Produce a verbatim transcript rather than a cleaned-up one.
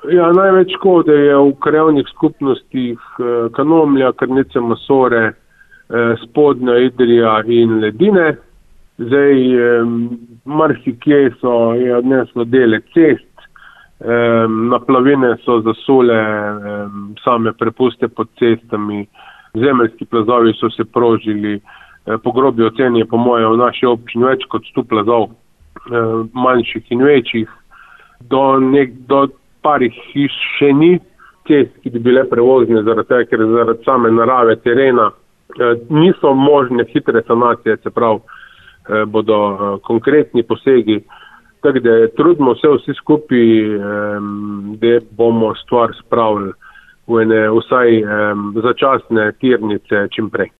Ja, največ škode je v krajevnih skupnostih Kanomlja, Krnice, Masore, Spodnja Idrija in Ledine. Zdaj, marsikje so je odneslo dele cest, naplavine so zasule same prepuste pod cestami, zemeljski plazovi so se prožili, po grobi oceni je po moje v naši občini več kot sto plazov, manjših in večjih, do, nek, do parih hiš še ni cest, ki bi bile prevozne, zaradi tega, ker zaradi same narave terena niso možne hitre sanacije, se pravi, bodo konkretni posegi. Tako da trudimo se vsi skupaj, da bomo stvar spravili v ene vsaj začasne tirnice čim prej.